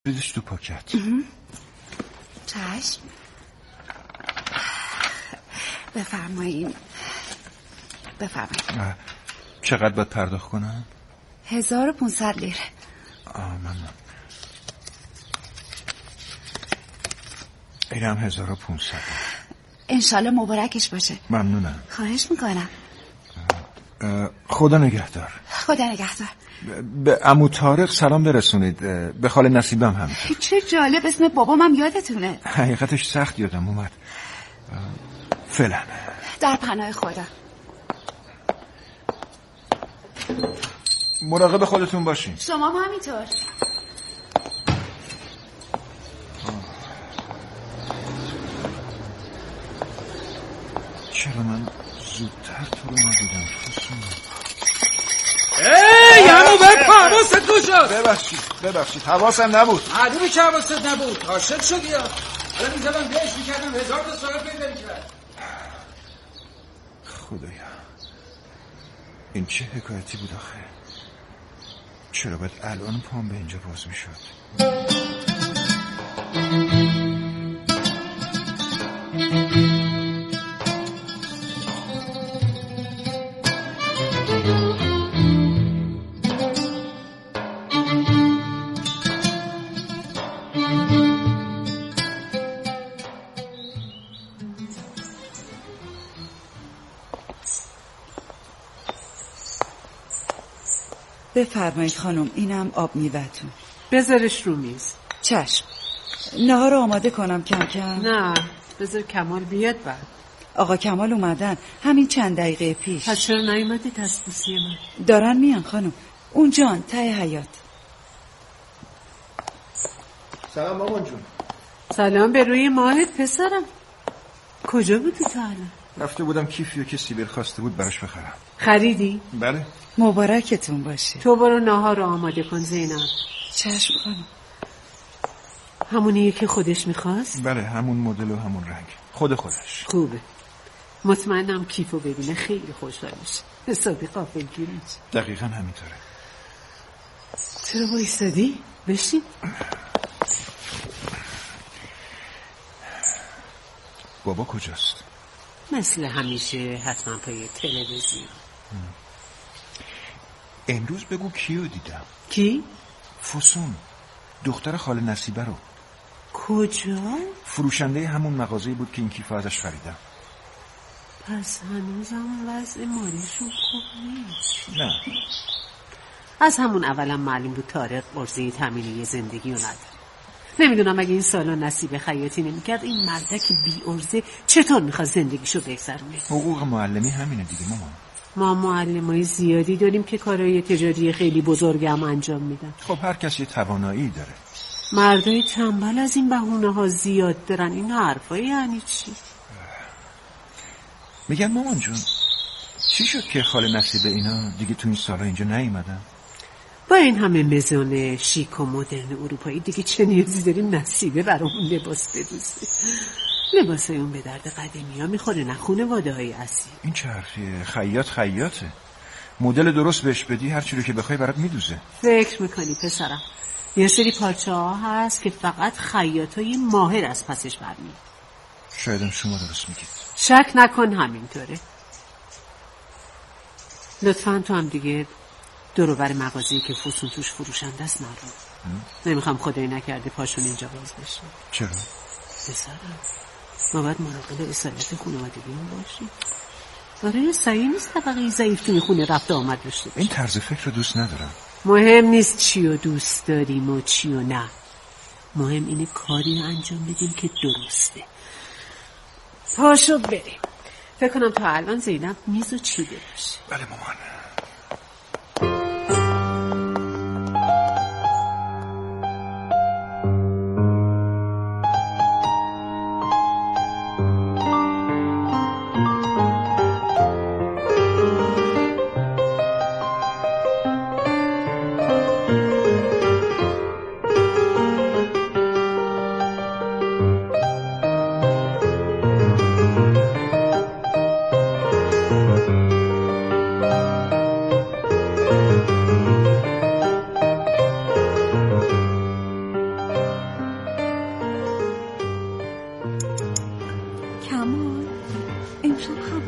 بریزش تو پاکت. چشم. بفرمایید. چقدر باید پرداخت کنم؟ 1500 لیره. ممنون. اینم 1500. انشالله مبارکش باشه. ممنونم. خواهش میکنم. خدا نگهدار. خدا نگهدار. به عمو طارق سلام برسونید. به خاله نصیبم هم. چه جالب، اسم بابامم یادتونه. حقیقتش سخت یادم اومد. فعلا در پناه خدا. مراقب خودتون باشین. شما هم همینطور. چرا من زودتر تو رو ندیدم؟ ای همو بپا، حواست کجاست؟ ببخشید حواسم نبود. معلومه که حواست نبود. عاشق شدی یا؟ حالا میزدم بهش میکردم 1000 تا سوال پیدا میکرد. خدایا این چه حکایتی بود آخه؟ چرا باید الان پام به اینجا باز میشد؟ بفرمایید خانم، اینم آب میوه‌تون. بذارش رو میز. چشم. نهار آماده کنم کم کم؟ نه، بذار کمال بیاد بعد. آقا کمال اومدن همین چند دقیقه پیش. پس چرا نیومدی دستبوسی من؟ دارن میان خانم. اونجان ته حیاط. سلام مامان جون. سلام به روی ماهت پسرم. کجا بودی تا الان؟ رفته بودم کیفیو که سیبر خواسته بود براش بخرم. خریدی؟ بله. مبارکتون باشه. تو برو ناهار رو آماده کن زینب. چشم خانم. همونیه که خودش میخواست؟ بله همون مدل و همون رنگ. خودش. خوبه. مطمئنم کیفو ببینه خیلی خوشحال میشه. حسابی غافلگیر میشه. دقیقاً همینطوره. چرا وایسادی؟ بشین. بابا کجاست؟ مثل همیشه حتما پای تلویزیون. امروز بگو کیو دیدم. کی؟ فسون، دختر خاله نصیبه رو. کجا؟ فروشنده همون مغازه‌ای بود که این کیفو ازش خریدم. پس هنوزم وضع مالیشون خوب نیست. نه. از همون اولم معلوم بود طارق عرضه تامینی زندگی رو نداره. نمیدونم اگه این سالا نصیب خیاطی نمیکرد این مردک بی عرضه چطور میخواد زندگیشو بگذرونه. حقوق معلمی همینه دیگه مامان. ما معلمای زیادی داریم که کارهای تجاری خیلی بزرگ هم انجام میدن. خب هر کسی توانایی داره. مردای تنبل از این بهونه ها زیاد دارن. این حرفایی یعنی چی؟ میگن مامان جون چی شد که خاله نصیبه اینا دیگه تو این سالا اینجا نیومدن؟ با این همه مزون شیک و مدرن اروپایی دیگه چه نیازی داریم نصیبه برامون لباس بدوزه؟ لباسای اون به درد قدیمی ها میخوره، نه خانواده های اصیل. این چه حرفیه؟ خیاطه. مدل درست بهش بدی هر چی رو که بخوای برات میدوزه. فکر میکنی پسرم یه سری پارچه ها هست که فقط خیاطای ماهر از پسش برمیاد. شایدم شما درست میگید. شک نکن همینطوره. لطفاً تو هم دیگه دروبر مغازه‌ای که فسون توش فروشنده است نرو. نمیخوام خدایی نکرده پاشون اینجا باز بشه. چرا؟ پسرم ما باید مراقب اصالت خانوادگیمون باشیم. برای صحیح نیست طبقه ضعیف توی خونه رفت آمد داشته باشه. این طرز فکر رو دوست ندارم. مهم نیست چی رو دوست داریم و چی رو نه. مهم اینه کاری رو انجام بدیم که درسته. پاشو بریم. فکر کنم تا الان زینب میز و چیده باشه. بله مامان.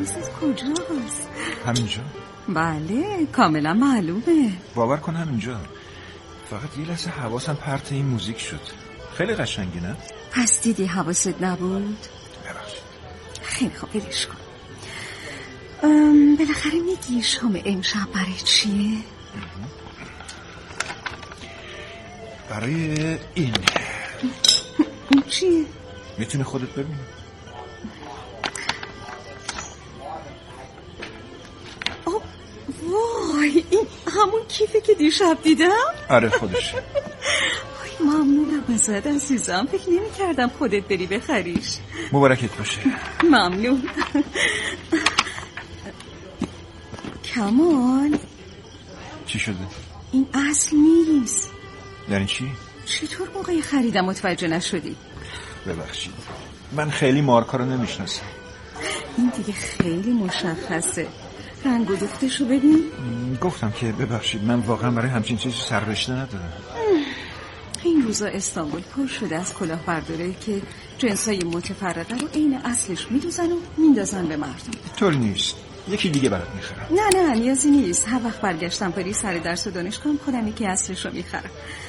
حواست کجاست؟ همینجا. بله کاملا معلومه. باور کن همینجا. فقط یه لحظه حواسم پرت این موزیک شد. خیلی قشنگه نه؟ پس دیدی حواست نبود؟ ببخشید. خیلی خوب ولش کن. بالاخره میگی شام امشب برای چیه؟ برای این چیه؟ میتونی خودت ببینی. وای این همون کیفه که دیشب دیدم؟ آره خودشه. وای ممنونم ازت عزیزم، فکر نمی کردم خودت بری بخریش. مبارکت باشه. ممنون. کمال چی شده؟ این اصل نیست. یعنی چی؟ چطور موقع خریدم متوجه نشدی؟ ببخشید من خیلی مارکا رو نمیشناسم. این دیگه خیلی مشخصه. رنگ و دوختشو ببین. گفتم که ببخشید من واقعا برای همچین چیزی سررشته ندارم. این روزا استانبول پر شده از کلاهبرداره که جنسای متفرقه رو عین اصلش میدوزن و میندازن به مردم. طور نیست، یکی دیگه برات میخرم. نه نیازی نیست. هر وقت برگشتم پری سر درس و دانشگاه خودم یکی اصلش رو میخرم.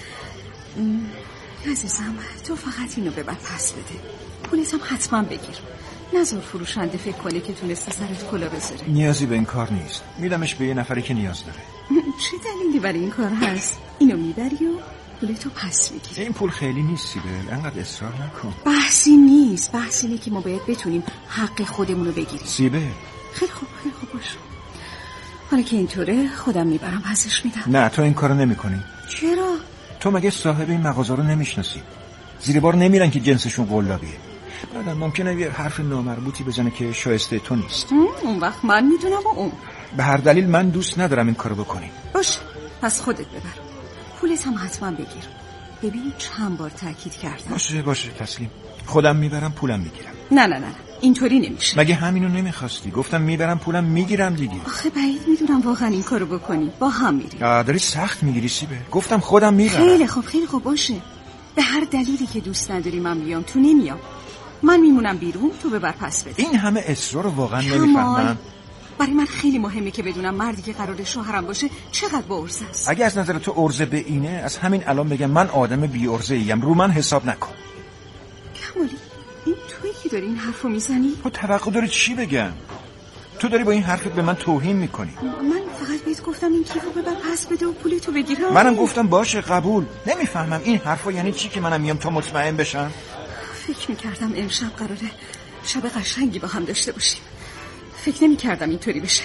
عزیزم تو فقط اینو ببر پس بده. پولتم حتما بگیر. نذار فروشنده فکر کنه که تونسته سرت کلا بذاره. نیازی به این کار نیست. میدمش به یه نفری که نیاز داره. چه دلیلی برای این کار هست؟ اینو میبری و پولتو پس میگیری. این پول خیلی نیست سیبل، انقدر اصرار نکن. بحثی نیست. بحث اینه که ما باید بتونیم حق خودمونو بگیریم. سیبل خیلی خوب باش. حالا که اینطوره خودم میبرم پسش میدم. نه تو این کارو نمی‌کنی. چرا؟ تو مگه صاحب این مغازه رو نمیشناسی؟ زیر بار نمیرن که جنسشون قلابیه. بعدم ممکنه یه حرف نامربوطی بزنه که شایسته تو نیست. اون وقت من میدونم و اون. به هر دلیل من دوست ندارم این کارو بکنی. باشه پس خودت ببر. پولت هم حتما بگیر. ببین چند بار تاکید کردم. باشه تسلیم. خودم میبرم پولم میگیرم. نه اینطوری نمیشه. مگه همینو نمیخواستی؟ گفتم میبرم پولم میگیرم دیگه. آخه بعید میدونم واقعا این کارو بکنی. با هم میریم. داری سخت میگیری سیبه. گفتم خودم میبرم. خیلی خوب باشه. به هر دلیلی که دوست نداری من بیام تو نمیام. من میمونم بیرون تو ببر پس بده. این همه اصرار رو واقعا نمیفهمم. برای من خیلی مهمه که بدونم مردی که قراره شوهرم باشه چقدر با عرضه است. اگه از نظر تو عرضه به اینه، از همین الان بگم من آدم بی عرضه ایم. رو من حساب نکن. کمالی این تویی که داری این حرفو میزنی؟ تو توقع داری چی بگم؟ تو داری با این حرفت به من توهین میکنی. من فقط بهت گفتم این کیفو ببر پس بده و پولتو بگیر. منم گفتم باشه قبول. نمیفهمم این حرفا یعنی چی که منم میام تا مطمئن بشم. فکر میکردم امشب قراره شب قشنگی با هم داشته باشیم. فکر نمیکردم اینطوری بشه.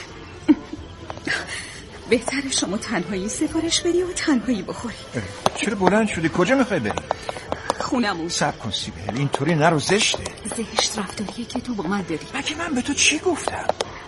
بهتره شما تنهایی سفارش بدی و تنهایی بخوری. چرا بلند شدی؟ کجا میخوای بری؟ خونمون. صبر کن سیبل، اینطوری نرو زشته. زشت رفتاریه که تو با من داری. مگه من به تو چی گفتم؟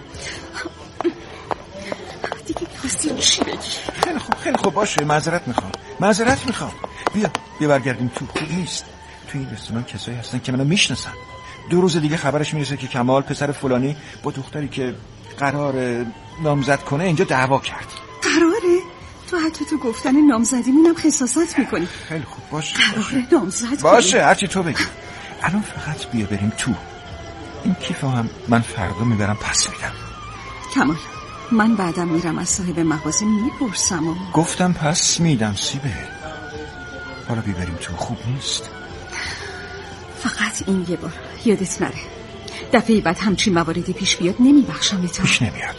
دیگه میخواستی چی بگی؟ خیلی خوب باشه. معذرت میخوام. بیا برگردیم تو. خوب نیست. تو این رستوران کسایی هستن که منو میشناسن. 2 روز دیگه خبرش میرسه که کمال پسر فلانی با دختری که قرار نامزد کنه اینجا دعوا کرد. قراره؟ تو حتی تو گفتن نامزدیمونم خساست میکنی. خیلی خوب باشه. قراره نامزد باشه هرچی تو بگی. الان فقط بیا بریم تو. این کیفو هم من فردا میبرم پس میدم. کمال من بعدم میرم از صاحب مغازه میپرسم و گفتم پس میدم سیبه. حالا بیبریم تو. خوب نیست؟ فقط این یه بار یادت نره. دفعه بعد همچین مواردی پیش بیاد نمیبخشم. پیش نمیاد.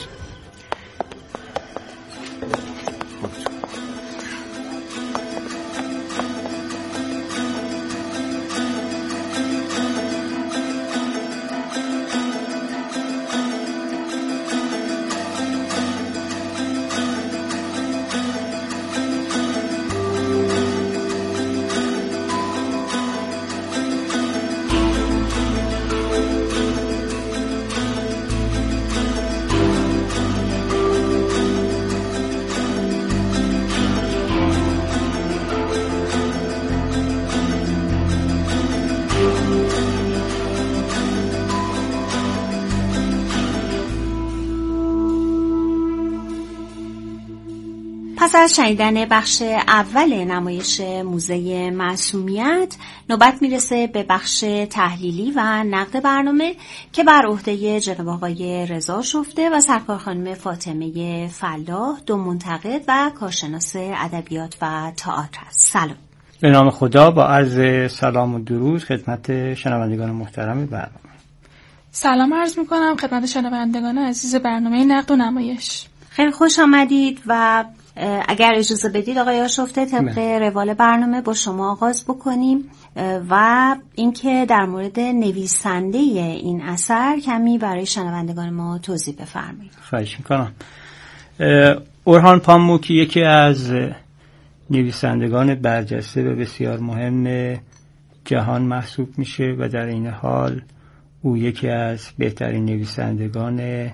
پس از شنیدن بخش اول نمایش موزه معصومیت، نوبت میرسه به بخش تحلیلی و نقد برنامه که بر عهده جناب آقای رضا شفته و سرکار خانم فاطمه فلاح، دو منتقد و کارشناس ادبیات و تئاتر است. سلام. به نام خدا، با عرض سلام و درود خدمت شنوندگان محترم برنامه. سلام عرض میکنم خدمت شنوندگان عزیز برنامه نقد و نمایش. خیلی خوش آمدید و اگر اجازه بدید آقای آشفته طبق روال برنامه با شما آغاز بکنیم و اینکه در مورد نویسنده این اثر کمی برای شنوندگان ما توضیح بفرمایید. خواهش میکنم. اورهان پاموک یکی از نویسندگان برجسته و بسیار مهم جهان محسوب میشه و در این حال او یکی از بهترین نویسندگان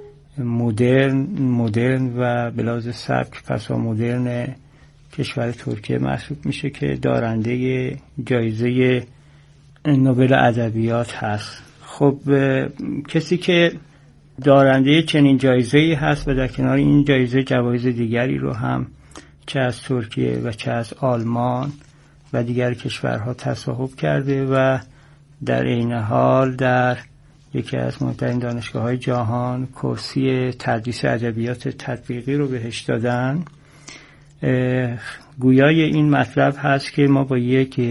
مدرن و بلاز سبک پسا مدرن کشور ترکیه محسوب میشه که دارنده جایزه نوبل ادبیات هست. خب کسی که دارنده چنین جایزه‌ای هست و در کنار این جایزه جوایز دیگری رو هم چه از ترکیه و چه از آلمان و دیگر کشورها تصاحب کرده و در این حال در یکی از مهمترین دانشگاه‌های جهان کرسی تدریس ادبیات تطبیقی رو بهش دادن. گویای این مطلب هست که ما با یک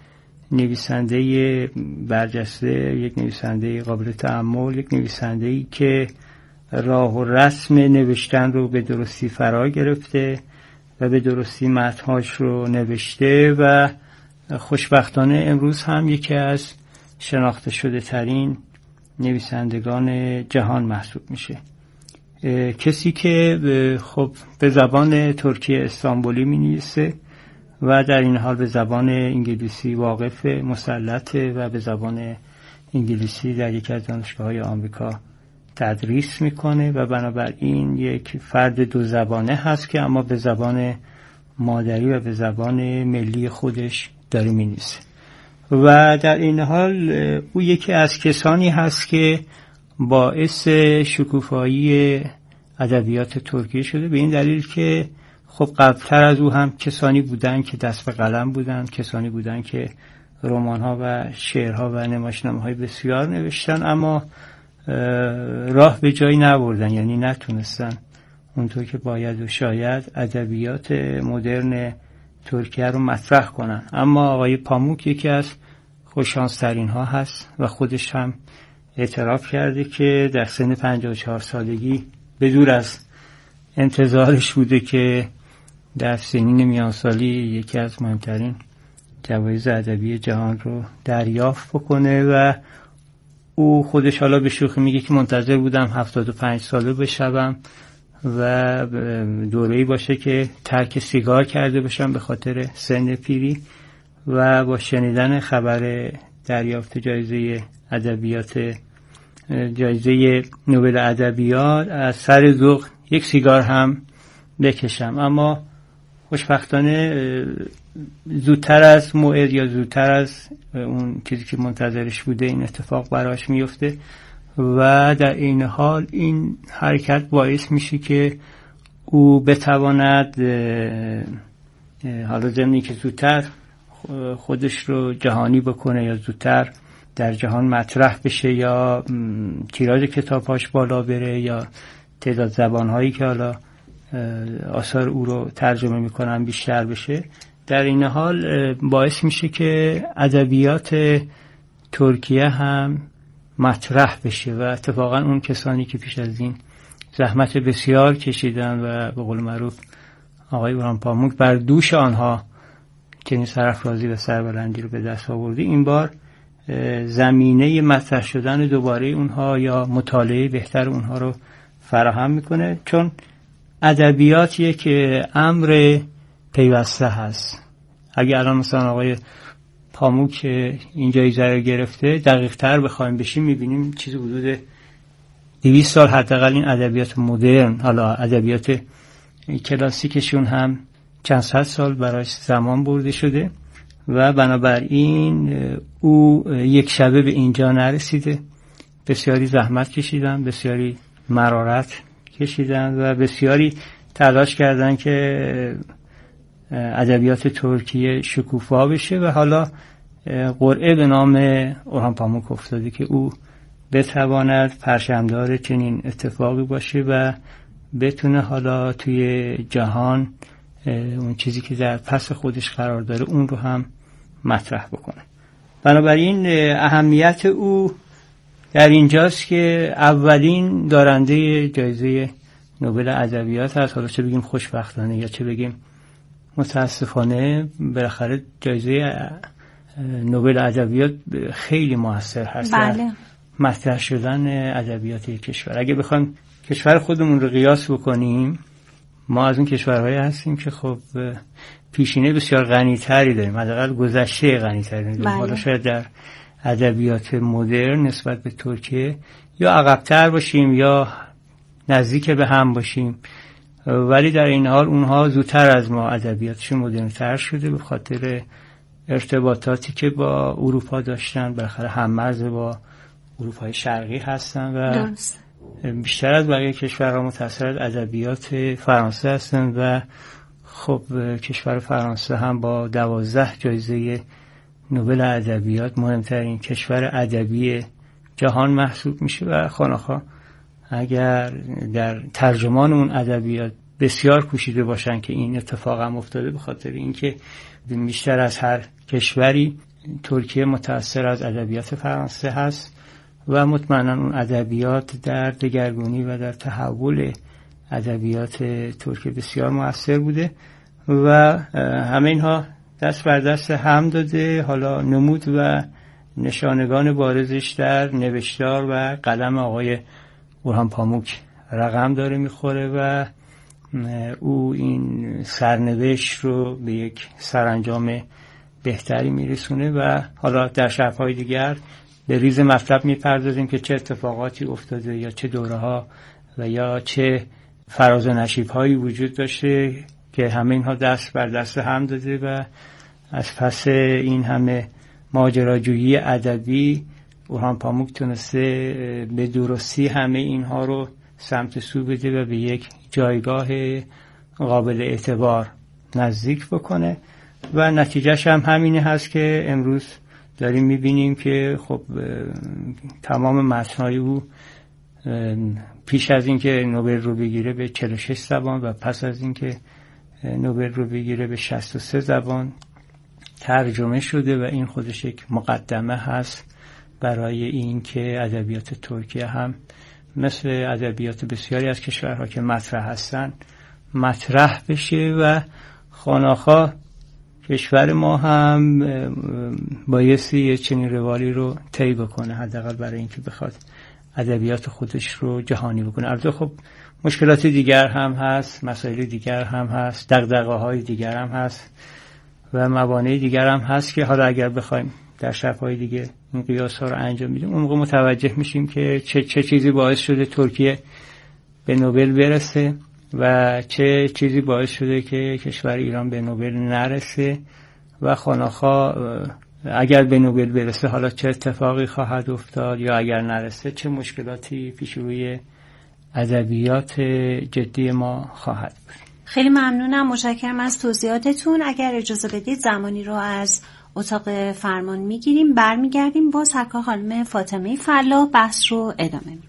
نویسنده برجسته، یک نویسنده قابل تأمل، یک نویسنده‌ای که راه و رسم نوشتن رو به درستی فرا گرفته و به درستی متن‌هاش رو نوشته و خوشبختانه امروز هم یکی از شناخته شده ترین نویسندگان جهان محسوب میشه. کسی که خب به زبان ترکی استانبولی می‌نویسه و در این حال به زبان انگلیسی واقف مسلطه و به زبان انگلیسی در یکی از دانشگاه‌های آمریکا تدریس میکنه و بنابراین یک فرد دو زبانه هست که اما به زبان مادری و به زبان ملی خودش داره می‌نویسه. و در این حال او یکی از کسانی هست که باعث شکوفایی ادبیات ترکیه شده، به این دلیل که خب قبلتر از او هم کسانی بودن که دست به قلم بودن، کسانی بودن که رمان‌ها و شعرها و نمایشنامه‌های بسیار نوشتن اما راه به جایی نبردن، یعنی نتونستن اونطور که باید و شاید ادبیات مدرن ترکیه رو مطرح کنن. اما آقای پاموک یکی از خوششانس‌ترین ها هست و خودش هم اعتراف کرده که در سن 54 سالگی به دور از انتظارش بوده که در سنین میانسالی یکی از مهمترین جوایز ادبی جهان رو دریافت بکنه و او خودش حالا به شوخی میگه که منتظر بودم 75 ساله بشم و دوره‌ای باشه که ترک سیگار کرده باشم به خاطر سن پیری و با شنیدن خبر دریافت جایزه ادبیات، جایزه نوبل ادبیات، از سر ذوق یک سیگار هم بکشم. اما خوشبختانه زودتر از موعد یا زودتر از اون چیزی که منتظرش بوده این اتفاق براش میفته و در این حال این حرکت باعث میشه که او بتواند حالا ضمنی که زودتر خودش رو جهانی بکنه یا زودتر در جهان مطرح بشه یا تیراژ کتاب‌هاش بالا بره یا تعداد زبان‌هایی که حالا آثار او رو ترجمه میکنن بیشتر بشه، در این حال باعث میشه که ادبیات ترکیه هم مطرح بشه و اتفاقا اون کسانی که پیش از این زحمت بسیار کشیدن و به قول معروف آقای اورهان پاموک بر دوش آنها چنین سرافرازی و سربلندی رو به دست آورده، این بار زمینه مطرح شدن دوباره اونها یا مطالعه بهتر اونها رو فراهم میکنه، چون ادبیات یک امر پیوسته هست. اگه الان مثلا آقای پاموک این جایزه رو گرفته، دقیق تر بخوایم بشیم میبینیم چیزی حدود 200 سال حداقل این ادبیات مدرن، حالا ادبیات کلاسیکشون هم چند صد سال براش زمان برده شده و بنابراین او یک شبه به اینجا نرسیده. بسیاری زحمت کشیدن، بسیاری مرارت کشیدن و بسیاری تلاش کردن که ادبیات ترکیه شکوفا بشه و حالا قرعه به نام اورهان پاموک افتاده که او بتواند پرچمدار چنین اتفاقی باشه و بتونه حالا توی جهان اون چیزی که در پس خودش قرار داره اون رو هم مطرح بکنه. بنابراین اهمیت او در اینجاست که اولین دارنده جایزه نوبل ادبیات هست. حالا چه بگیم خوشبختانه یا چه بگیم متاسفانه، بالاخره جایزه نوبل ادبیات خیلی موثر هست در مطرح شدن ادبیات یک کشور. اگه بخوایم کشور خودمون رو قیاس بکنیم، ما از اون کشورهایی هستیم که خب پیشینه بسیار غنی‌تری داریم، حداقل گذشته غنی‌تری داریم. حالا شاید در ادبیات مدرن نسبت به ترکیه یا عقب‌تر باشیم یا نزدیک به هم باشیم، ولی در این حال اونها زودتر از ما ادبیاتشون مدرن‌تر شده به خاطر ارتباطاتی که با اروپا داشتن. بالاخره هم‌مرز با اروپای شرقی هستن و بیشتر از بقیه کشورها متأثر از ادبیات فرانسه هستن و خب کشور فرانسه هم با 12 جایزه نوبل ادبیات مهمترین کشور ادبی جهان محسوب میشه و خانه‌ها اگر در ترجمان اون ادبیات بسیار کوشیده باشن که این اتفاق هم افتاده، به خاطر اینکه بیشتر از هر کشوری ترکیه متأثر از ادبیات فرانسه هست و مطمئنا اون ادبیات در دگرگونی و در تحول ادبیات ترکیه بسیار مؤثر بوده و همه اینها دست بر دست هم داده. حالا نمود و نشانگان بارزش در نوشتار و قلم آقای اورهان پاموک رقم داره میخوره و او این سرنوشت رو به یک سرانجام بهتری میرسونه و حالا در شب‌های دیگر به ریز مطلب میپردازیم که چه اتفاقاتی افتاده یا چه دوره‌ها و یا چه فراز و نشیب‌هایی وجود داشته که همه اینها دست بر دست هم داده و از پس این همه ماجراجویی ادبی اورهان پاموک تونسته به درستی همه اینها رو سمت سو بده و به یک جایگاه قابل اعتبار نزدیک بکنه و نتیجهش هم همینه هست که امروز داریم میبینیم که خب تمام متن‌های او پیش از اینکه نوبل رو بگیره به 46 زبان و پس از اینکه نوبل رو بگیره به 63 زبان ترجمه شده و این خودش یک مقدمه هست برای این که ادبیات ترکیه هم مثل ادبیات بسیاری از کشورها که مطرح هستن مطرح بشه و خانه‌ها کشور ما هم بایستی یه چنین روالی رو طی بکنه، حداقل برای اینکه بخواد ادبیات خودش رو جهانی بکنه. البته خب مشکلات دیگر هم هست، مسائل دیگر هم هست، دغدغه‌های دیگر هم هست و موانع دیگر هم هست که حالا اگر بخوایم در شب‌های دیگه این قیاس‌ها رو انجام بدیم اون موقع متوجه میشیم که چه چیزی باعث شده ترکیه به نوبل برسه و چه چیزی باعث شده که کشور ایران به نوبل نرسه و خانه‌ها اگر به نوبل برسه حالا چه اتفاقی خواهد افتاد یا اگر نرسه چه مشکلاتی پیش روی ادبیات جدی ما خواهد بود. خیلی ممنونم، متشکرم از توضیحاتتون. اگر اجازه بدید زمانی رو از اتاق فرمان میگیریم، برمیگردیم با سرکار خانم فاطمه فلاح بحث رو ادامه میدیم.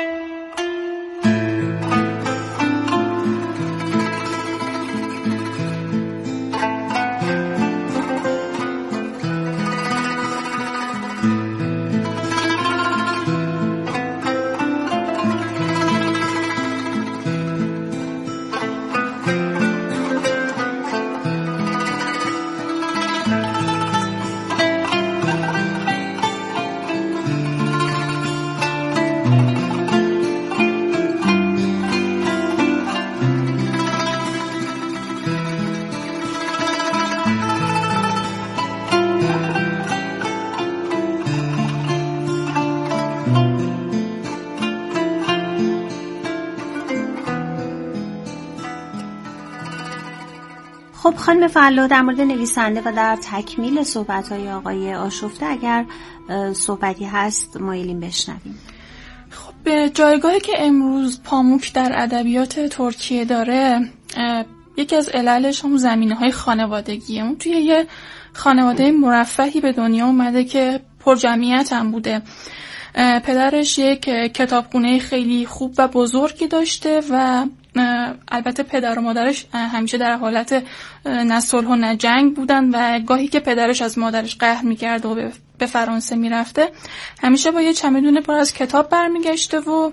خب خانم فلاح، در مورد نویسنده و در تکمیل صحبت‌های آقای آشفته اگر صحبتی هست مایلیم بشنویم. خب به جایگاهی که امروز پاموک در ادبیات ترکیه داره یکی از عللش هم زمینه‌های خانوادگیه. اون توی یه خانواده مرفهی به دنیا اومده که پر جمعیت هم بوده. پدرش یک کتابخونه خیلی خوب و بزرگی داشته و البته پدر و مادرش همیشه در حالت نه صلح و نه جنگ بودن و گاهی که پدرش از مادرش قهر می‌کرد و به فرانسه میرفته همیشه با یه چمدون پر از کتاب برمیگشته و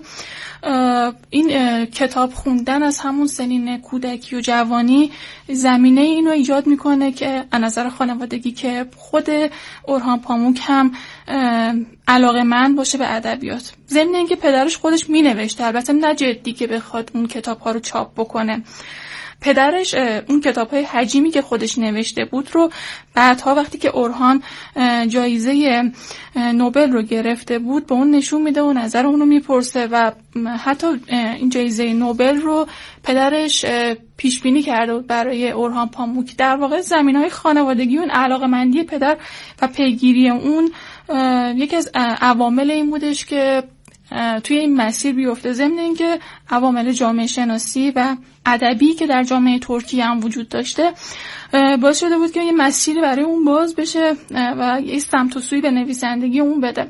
این کتاب خوندن از همون سنین کودکی و جوانی زمینه اینو ایجاد میکنه که از نظر خانوادگی که خود اورهان پاموک هم علاقه‌مند باشه به ادبیات. ضمن اینکه پدرش خودش مینوشته، البته نه جدی که بخواد اون کتاب‌ها رو چاپ بکنه. پدرش اون کتاب‌های حجیمی که خودش نوشته بود رو بعدها وقتی که اورهان جایزه نوبل رو گرفته بود به اون نشون میده و نظر اونو میپرسه و حتی این جایزه نوبل رو پدرش پیش بینی کرده بود برای اورهان پاموک. در واقع زمینه‌های خانوادگی و علاقه‌مندی پدر و پیگیری اون یکی از عوامل این بودش که توی این مسیر بیفته. ضمن اینکه عوامل جامعه شناسی و ادبی که در جامعه ترکیه هم وجود داشته باعث شده بود که یه مسیری برای اون باز بشه و یه سمت و سوی به نویسندگی اون بده.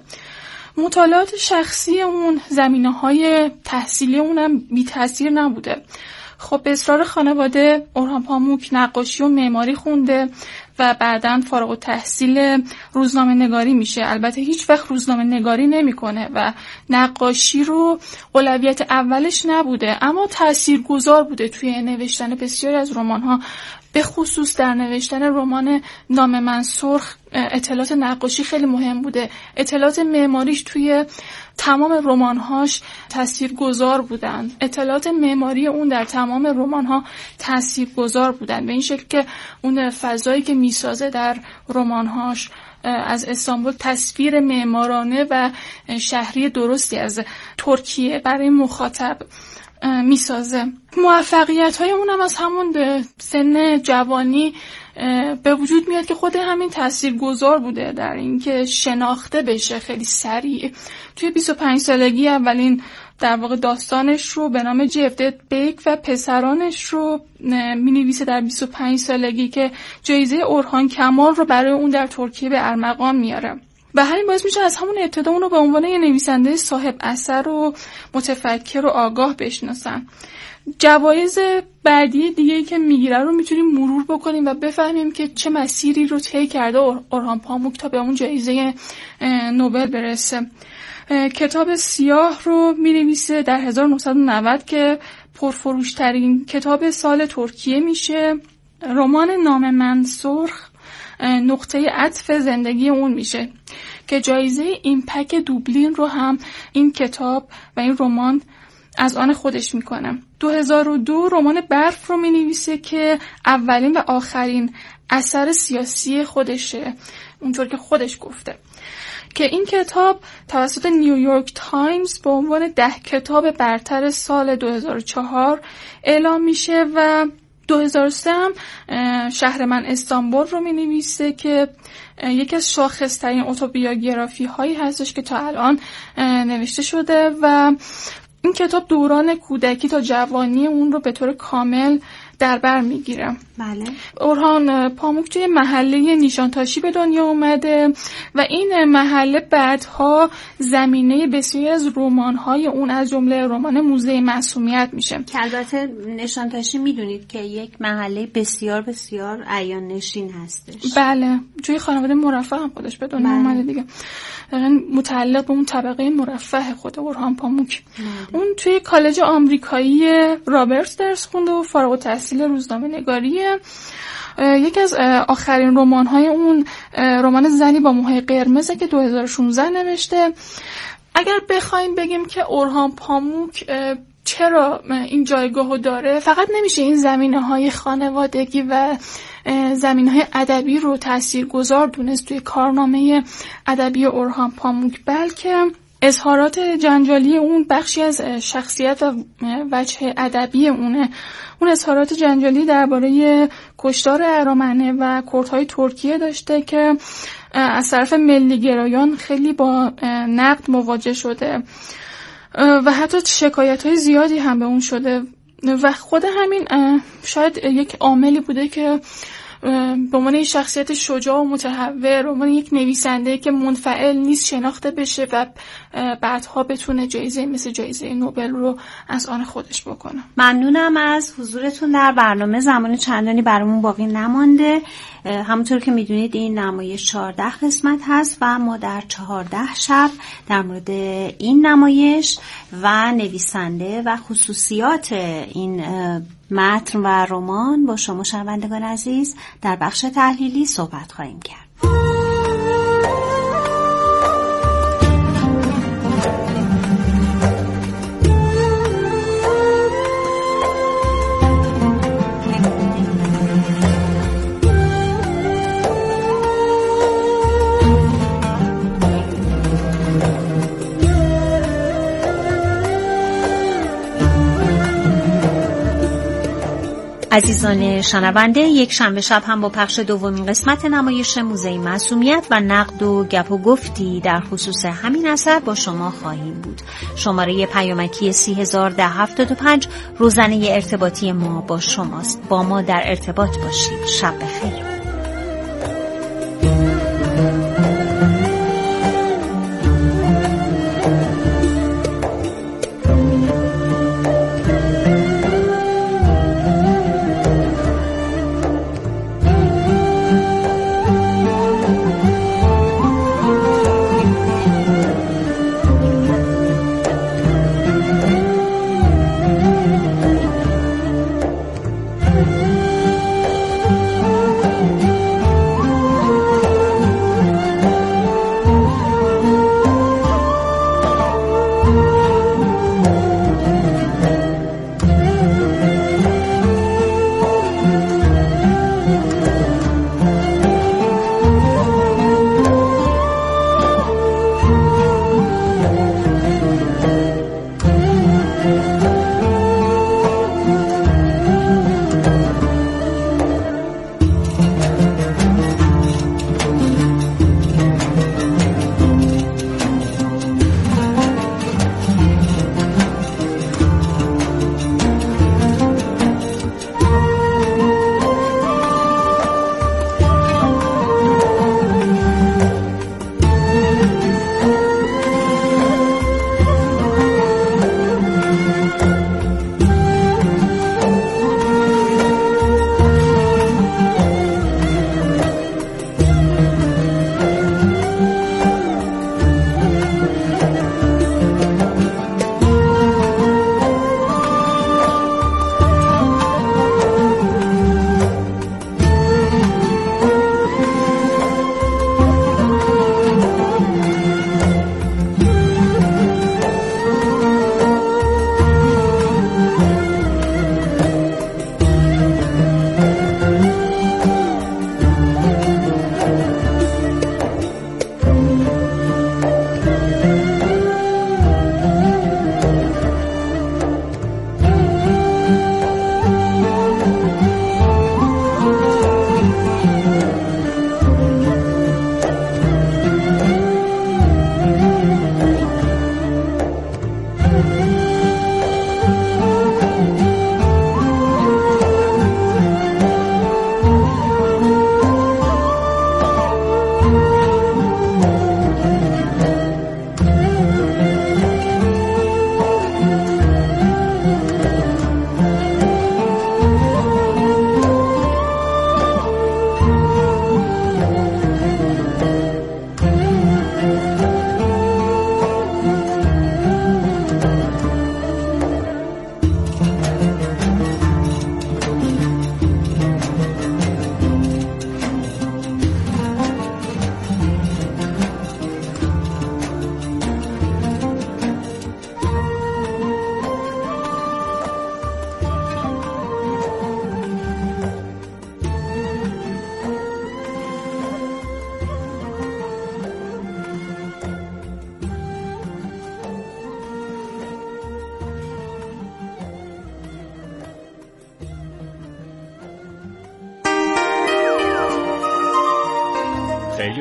مطالعات شخصی اون، زمینه‌های تحصیلی اونم بی تاثیر نبوده. خب به اصرار خانواده اورهان پاموک نقاشی و معماری خونده و بعداً فارغ التحصیل روزنامه نگاری میشه. البته هیچ وقت روزنامه نگاری نمیکنه و نقاشی رو اولویت اولش نبوده، اما تاثیرگذار بوده توی نوشتن بسیاری از رمان‌ها. به خصوص در نوشتن رمان نام من سرخ اطلاعات نقاشی خیلی مهم بوده. اطلاعات معماریش توی تمام رمان‌هاش تاثیرگذار بودن. اطلاعات معماری اون در تمام رمان‌ها تاثیرگذار بودن، به این شکل که اون فضایی که میسازه در رمان‌هاش از استانبول تصویر معمارانه و شهری درستی از ترکیه برای مخاطب میسازه. موفقیت‌های اونم از همون سن جوانی به وجود میاد که خود همین تاثیرگذار بوده در اینکه شناخته بشه خیلی سریع. توی 25 سالگی اولین در واقع داستانش رو به نام جفدت بیک و پسرانش رو مینویسه در 25 سالگی که جایزه اورهان کمال رو برای اون در ترکیه به ارمغان میاره. و همین باعث میشه از همون ابتدا اون رو به عنوان یه نویسنده صاحب اثر و متفکر و آگاه بشناسن. جوایز بعدی دیگه‌ای که میگیره رو میتونیم مرور بکنیم و بفهمیم که چه مسیری رو طی کرده اورهان پاموک تا به اون جایزه نوبل برسه. کتاب سیاه رو مینویسه در 1990 که پرفروشترین کتاب سال ترکیه میشه. رمان نام من سرخ نقطه عطف زندگی اون میشه که جایزه ایمپک دوبلین رو هم این کتاب و این رمان از آن خودش میکنه. 2002 رمان برف رو مینویسه که اولین و آخرین اثر سیاسی خودشه، اونطور که خودش گفته، که این کتاب توسط نیویورک تایمز به عنوان 10 کتاب برتر سال 2004 اعلام میشه و 2003 هم شهر من استانبول رو مینویسه که یکی از شاخص‌ترین اتوبیوگرافی هایی هستش که تا الان نوشته شده و این کتاب دوران کودکی تا جوانی اون رو به طور کامل در بر میگیره. بله. اورهان پاموک توی محله نیشانتاشی به دنیا اومده و این محله بعدها زمینه بسیاری از رمان‌های اون از جمله رمان موزه معصومیت میشه. که البته نیشانتاشی میدونید که یک محله بسیار بسیار عیان نشین هستش. بله، توی خانواده مرفه هم خودش به دنیا اومده دیگه. متعلق به اون طبقه مرفه خود اورهان پاموک. اون توی کالج آمریکایی رابرتس درس خونده و فارغ التحصیل روزنامه نگاریه. یکی از آخرین رمان‌های اون رمان زنی با موهای قرمزه که 2016 نوشته. اگر بخوایم بگیم که اورهان پاموک چرا این جایگاهو داره، فقط نمیشه این زمینه‌های خانوادگی و زمینه‌های ادبی رو تاثیرگذار دونست توی کارنامه ادبی اورهان پاموک، بلکه اظهارات جنجالی اون بخشی از شخصیت و وجه ادبی اونه. اون اظهارات جنجالی درباره کشتار ارامنه و کردهای ترکیه داشته که از طرف ملیگرایان خیلی با نقد مواجه شده و حتی شکایت‌های زیادی هم به اون شده. و خود همین شاید یک عاملی بوده که به عنوان شخصیت شجاع و متحور، به عنوان یک نویسنده که منفعل نیست شناخته بشه و بعدها بتونه جایزه مثل جایزه نوبل رو از آن خودش بکنه. ممنونم از حضورتون در برنامه. زمان چندانی برامون باقی نمانده. همونطور که میدونید این نمایش 14 قسمت هست و ما در 14 شب در مورد این نمایش و نویسنده و خصوصیات این متن و رمان با شما شنوندگان عزیز در بخش تحلیلی صحبت خواهیم کرد. عزیزان شنونده، یک شنبه شب هم با پخش دومین قسمت نمایش موزه معصومیت و نقد و گپ و گفتی در خصوص همین اثر با شما خواهیم بود. شماره پیامکی 301075 روزنه ارتباطی ما با شماست. با ما در ارتباط باشید. شب بخیر.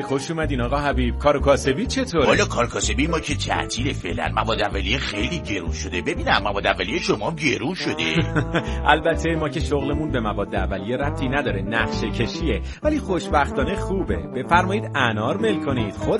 خوش اومدین آقا حبیب. کار کاسبی چطوره؟ والا کار کاسبی ما که تعطیل فعلا. مواد اولیه خیلی گرون شده. ببینم مواد اولیه شما گرون شده. البته ما که شغلمون به مواد اولیه ربطی نداره، نقشه کشیه، ولی خوشبختانه خوبه. بفرمایید انار میل کنید.